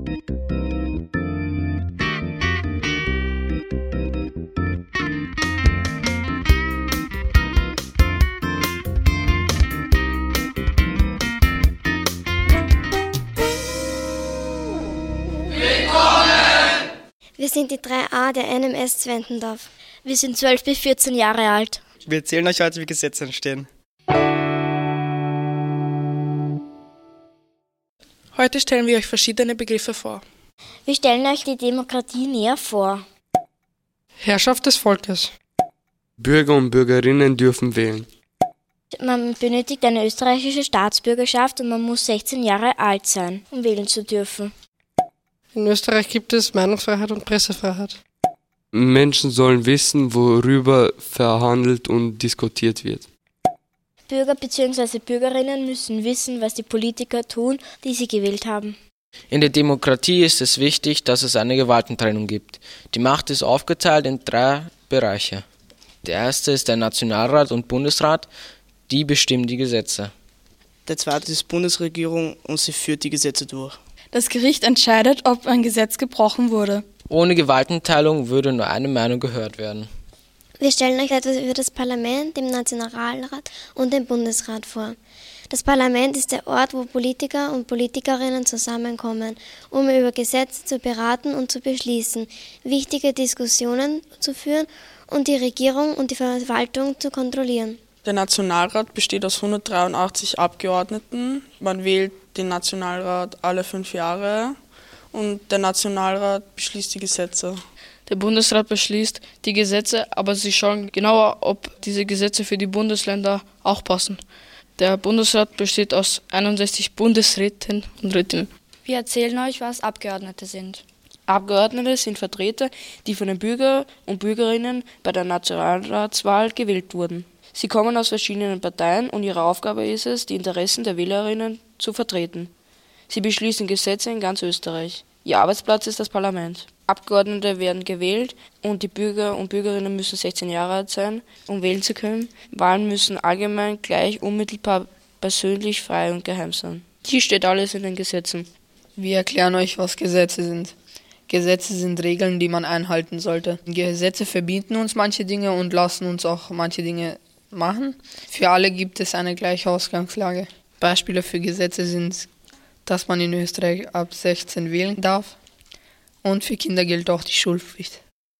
Wir sind die 3a der NMS Zwentendorf. Wir sind 12 bis 14 Jahre alt. Wir erzählen euch heute, wie Gesetze entstehen. Heute stellen wir euch verschiedene Begriffe vor. Wir stellen euch die Demokratie näher vor. Herrschaft des Volkes. Bürger und Bürgerinnen dürfen wählen. Man benötigt eine österreichische Staatsbürgerschaft und man muss 16 Jahre alt sein, um wählen zu dürfen. In Österreich gibt es Meinungsfreiheit und Pressefreiheit. Menschen sollen wissen, worüber verhandelt und diskutiert wird. Bürger bzw. Bürgerinnen müssen wissen, was die Politiker tun, die sie gewählt haben. In der Demokratie ist es wichtig, dass es eine Gewaltentrennung gibt. Die Macht ist aufgeteilt in 3 Bereiche. Der erste ist der Nationalrat und Bundesrat, die bestimmen die Gesetze. Der zweite ist Bundesregierung und sie führt die Gesetze durch. Das Gericht entscheidet, ob ein Gesetz gebrochen wurde. Ohne Gewaltenteilung würde nur eine Meinung gehört werden. Wir stellen euch etwas über das Parlament, den Nationalrat und den Bundesrat vor. Das Parlament ist der Ort, wo Politiker und Politikerinnen zusammenkommen, um über Gesetze zu beraten und zu beschließen, wichtige Diskussionen zu führen und die Regierung und die Verwaltung zu kontrollieren. Der Nationalrat besteht aus 183 Abgeordneten. Man wählt den Nationalrat alle 5 Jahre und der Nationalrat beschließt die Gesetze. Der Bundesrat beschließt die Gesetze, aber sie schauen genauer, ob diese Gesetze für die Bundesländer auch passen. Der Bundesrat besteht aus 61 Bundesräten und Rätinnen. Wir erzählen euch, was Abgeordnete sind. Abgeordnete sind Vertreter, die von den Bürgern und Bürgerinnen bei der Nationalratswahl gewählt wurden. Sie kommen aus verschiedenen Parteien und ihre Aufgabe ist es, die Interessen der Wählerinnen zu vertreten. Sie beschließen Gesetze in ganz Österreich. Ihr Arbeitsplatz ist das Parlament. Abgeordnete werden gewählt und die Bürger und Bürgerinnen müssen 16 Jahre alt sein, um wählen zu können. Wahlen müssen allgemein, gleich, unmittelbar, persönlich, frei und geheim sein. Hier steht alles in den Gesetzen. Wir erklären euch, was Gesetze sind. Gesetze sind Regeln, die man einhalten sollte. Gesetze verbieten uns manche Dinge und lassen uns auch manche Dinge machen. Für alle gibt es eine gleiche Ausgangslage. Beispiele für Gesetze sind, dass man in Österreich ab 16 wählen darf. Und für Kinder gilt auch die Schulpflicht.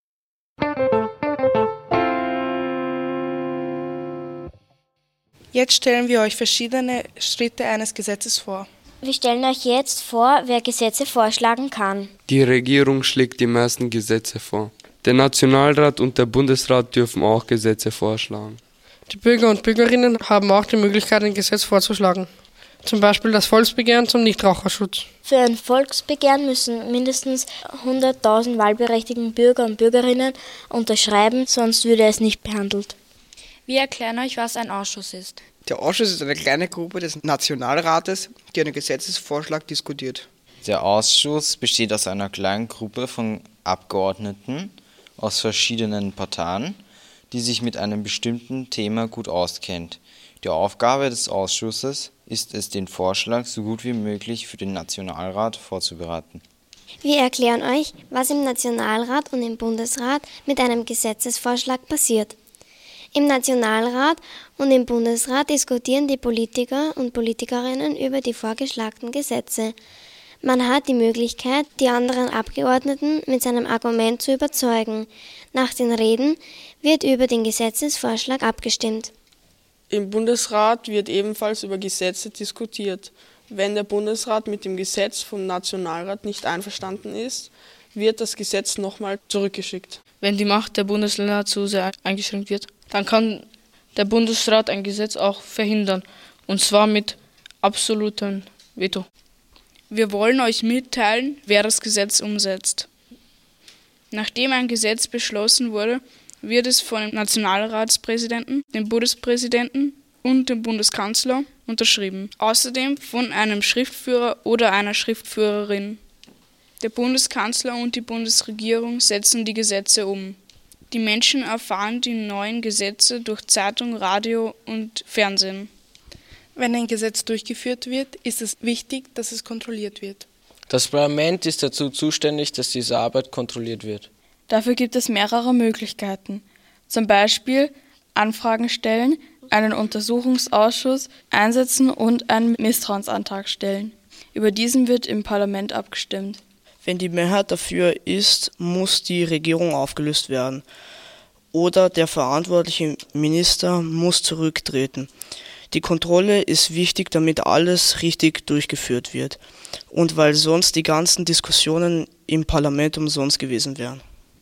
Jetzt stellen wir euch verschiedene Schritte eines Gesetzes vor. Wir stellen euch jetzt vor, wer Gesetze vorschlagen kann. Die Regierung schlägt die meisten Gesetze vor. Der Nationalrat und der Bundesrat dürfen auch Gesetze vorschlagen. Die Bürger und Bürgerinnen haben auch die Möglichkeit, ein Gesetz vorzuschlagen. Zum Beispiel das Volksbegehren zum Nichtraucherschutz. Für ein Volksbegehren müssen mindestens 100.000 wahlberechtigten Bürger und Bürgerinnen unterschreiben, sonst würde es nicht behandelt. Wir erklären euch, was ein Ausschuss ist. Der Ausschuss ist eine kleine Gruppe des Nationalrates, die einen Gesetzesvorschlag diskutiert. Der Ausschuss besteht aus einer kleinen Gruppe von Abgeordneten aus verschiedenen Parteien, die sich mit einem bestimmten Thema gut auskennt. Die Aufgabe des Ausschusses ist es, den Vorschlag so gut wie möglich für den Nationalrat vorzubereiten. Wir erklären euch, was im Nationalrat und im Bundesrat mit einem Gesetzesvorschlag passiert. Im Nationalrat und im Bundesrat diskutieren die Politiker und Politikerinnen über die vorgeschlagenen Gesetze. Man hat die Möglichkeit, die anderen Abgeordneten mit seinem Argument zu überzeugen. Nach den Reden wird über den Gesetzesvorschlag abgestimmt. Im Bundesrat wird ebenfalls über Gesetze diskutiert. Wenn der Bundesrat mit dem Gesetz vom Nationalrat nicht einverstanden ist, wird das Gesetz nochmal zurückgeschickt. Wenn die Macht der Bundesländer zu sehr eingeschränkt wird, dann kann der Bundesrat ein Gesetz auch verhindern, und zwar mit absolutem Veto. Wir wollen euch mitteilen, wer das Gesetz umsetzt. Nachdem ein Gesetz beschlossen wurde, wird es von dem Nationalratspräsidenten, dem Bundespräsidenten und dem Bundeskanzler unterschrieben. Außerdem von einem Schriftführer oder einer Schriftführerin. Der Bundeskanzler und die Bundesregierung setzen die Gesetze um. Die Menschen erfahren die neuen Gesetze durch Zeitung, Radio und Fernsehen. Wenn ein Gesetz durchgeführt wird, ist es wichtig, dass es kontrolliert wird. Das Parlament ist dazu zuständig, dass diese Arbeit kontrolliert wird. Dafür gibt es mehrere Möglichkeiten. Zum Beispiel Anfragen stellen, einen Untersuchungsausschuss einsetzen und einen Misstrauensantrag stellen. Über diesen wird im Parlament abgestimmt. Wenn die Mehrheit dafür ist, muss die Regierung aufgelöst werden. Oder der verantwortliche Minister muss zurücktreten. Die Kontrolle ist wichtig, damit alles richtig durchgeführt wird. Und weil sonst die ganzen Diskussionen im Parlament umsonst gewesen wären.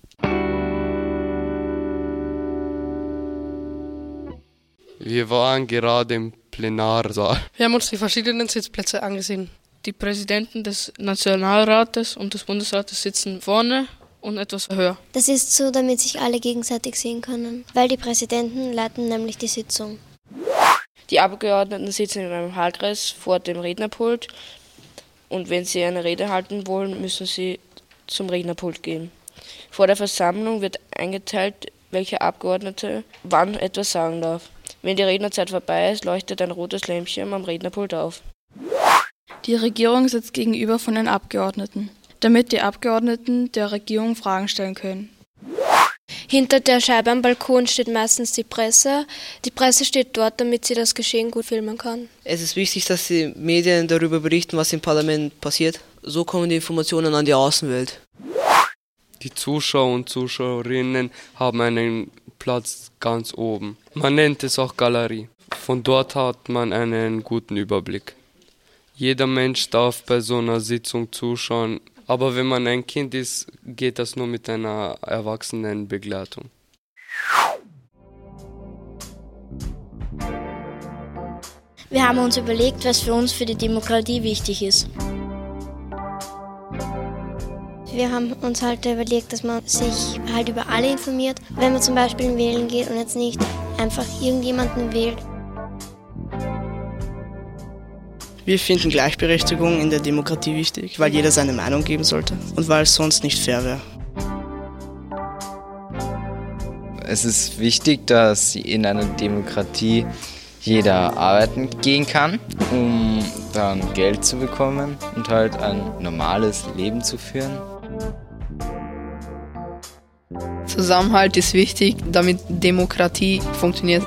Wir waren gerade im Plenarsaal. Wir haben uns die verschiedenen Sitzplätze angesehen. Die Präsidenten des Nationalrates und des Bundesrates sitzen vorne und etwas höher. Das ist so, damit sich alle gegenseitig sehen können, weil die Präsidenten leiten nämlich die Sitzung. Die Abgeordneten sitzen in einem Wahlkreis vor dem Rednerpult und wenn sie eine Rede halten wollen, müssen sie zum Rednerpult gehen. Vor der Versammlung wird eingeteilt, welcher Abgeordnete wann etwas sagen darf. Wenn die Rednerzeit vorbei ist, leuchtet ein rotes Lämpchen am Rednerpult auf. Die Regierung sitzt gegenüber von den Abgeordneten, damit die Abgeordneten der Regierung Fragen stellen können. Hinter der Scheibe am Balkon steht meistens die Presse. Die Presse steht dort, damit sie das Geschehen gut filmen kann. Es ist wichtig, dass die Medien darüber berichten, was im Parlament passiert. So kommen die Informationen an die Außenwelt. Die Zuschauer und Zuschauerinnen haben einen Platz ganz oben. Man nennt es auch Galerie. Von dort hat man einen guten Überblick. Jeder Mensch darf bei so einer Sitzung zuschauen, aber wenn man ein Kind ist, geht das nur mit einer Erwachsenenbegleitung. Wir haben uns überlegt, was für uns für die Demokratie wichtig ist. Wir haben uns halt überlegt, dass man sich halt über alle informiert, wenn man zum Beispiel wählen geht und jetzt nicht einfach irgendjemanden wählt. Wir finden Gleichberechtigung in der Demokratie wichtig, weil jeder seine Meinung geben sollte und weil es sonst nicht fair wäre. Es ist wichtig, dass in einer Demokratie jeder arbeiten gehen kann, um dann Geld zu bekommen und halt ein normales Leben zu führen. Zusammenhalt ist wichtig, damit Demokratie funktioniert.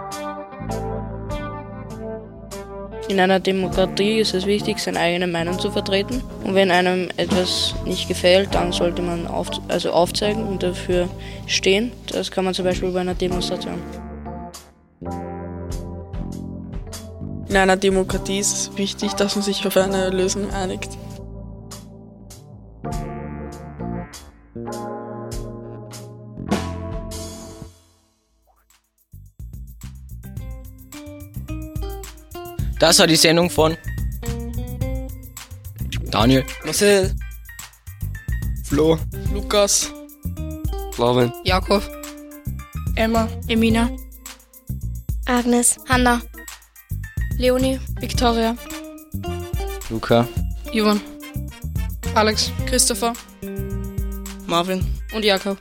In einer Demokratie ist es wichtig, seine eigene Meinung zu vertreten. Und wenn einem etwas nicht gefällt, dann sollte man aufzeigen und dafür stehen. Das kann man zum Beispiel bei einer Demonstration. In einer Demokratie ist es wichtig, dass man sich auf eine Lösung einigt. Das war die Sendung von Daniel, Marcel, Flo, Lukas, Flavien, Jakob, Emma, Emina, Agnes, Hanna, Leonie, Victoria, Luca, Ivan, Alex, Christopher Marvin. und Jakob.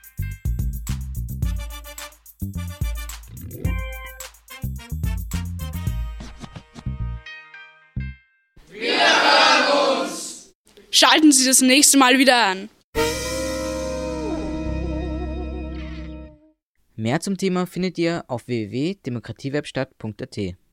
Schalten Sie das nächste Mal wieder an. Mehr zum Thema findet ihr auf www.demokratiewebstadt.at.